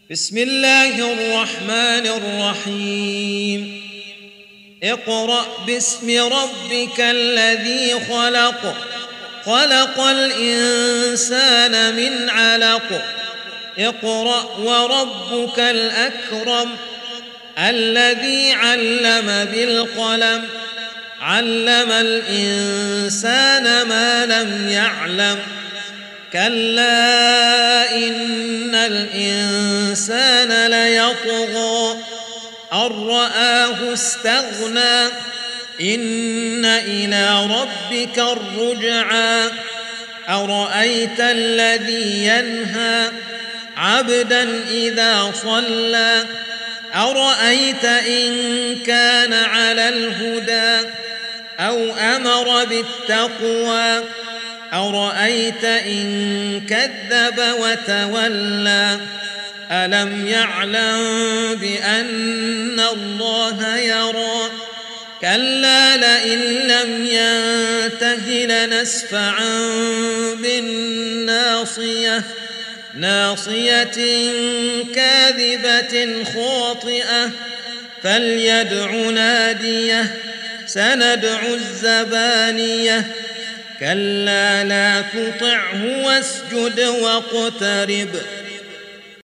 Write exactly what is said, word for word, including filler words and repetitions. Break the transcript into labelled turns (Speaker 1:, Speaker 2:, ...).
Speaker 1: بسم الله الرحمن الرحيم اقرأ باسم ربك الذي خلق خلق الإنسان من علق اقرأ وربك الأكرم الذي علم بالقلم علم الإنسان ما لم يعلم كلا إن الإنسان ليطغى أن رآه استغنى إن إلى ربك الرجعى أرأيت الذي ينهى عبدا إذا صلى أرأيت إن كان على الهدى أو أمر بالتقوى أرأيت إن كذب وتولى ألم يعلم بأن الله يرى كلا لئن لم ينته لنسفعا بالناصية ناصية كاذبة خاطئة فليدع ناديه سندع الزبانية كلا لا تطعه واسجد واقترب